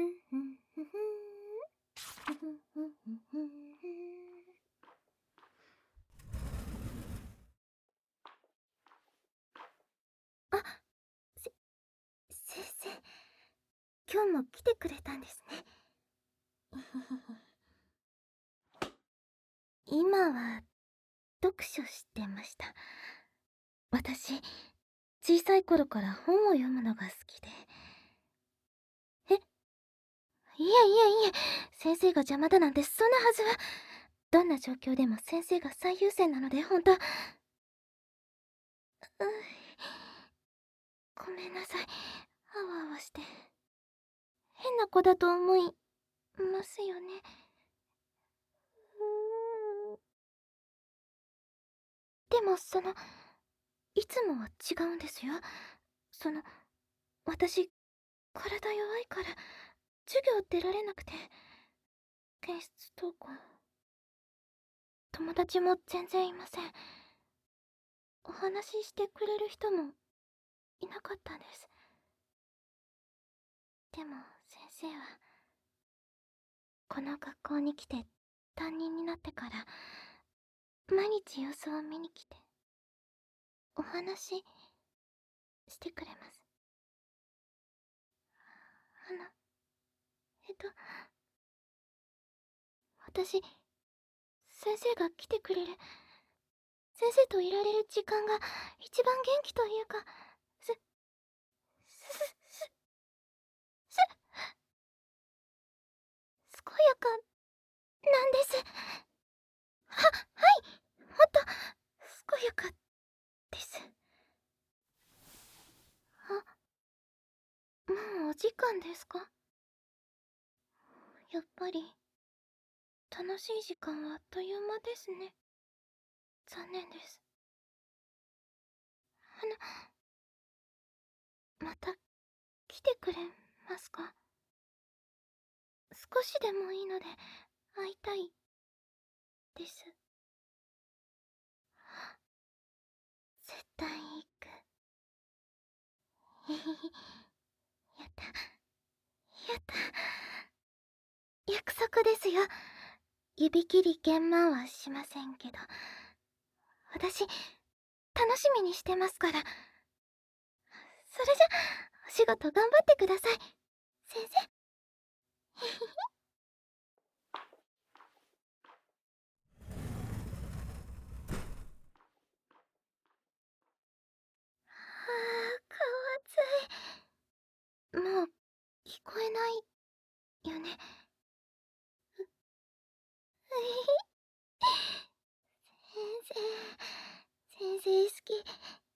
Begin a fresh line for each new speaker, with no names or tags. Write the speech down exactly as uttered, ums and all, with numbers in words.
あ、せ先生、今日も来てくれたんですね。今は読書してました。私、小さい頃から本を読むのが好きで。え、いえいえいえ、先生が邪魔だなんてそんなはずは。どんな状況でも先生が最優先なので、ほんと。うごめんなさい。あわあわして。変な子だと思いますよね。うーん。でもその、いつもは違うんですよ。その、私、体弱いから、授業出られなくて、検出登校。友達も全然いません。お話ししてくれる人もいなかったんです。でも先生は、この学校に来て担任になってから、毎日様子を見に来て、お話ししてくれます。あの、えっと、私、先生が来てくれる、先生といられる時間が一番元気というか、す、す、す、す、す、健やかなんです。は、はい、もっと、健やかです。あ、もうお時間ですか？やっぱり、楽しい時間はあっという間ですね。残念です。あの、また、来てくれますか？少しでもいいので、会いたいです。絶対行く。へへへ。やった。やった。約束ですよ。指切り減満はしませんけど。私、楽しみにしてますから。それじゃ、お仕事頑張ってください。先生。へへへ。ああ、顔熱い。もう、聞こえないよね。う、ういひ。先生、先生好き。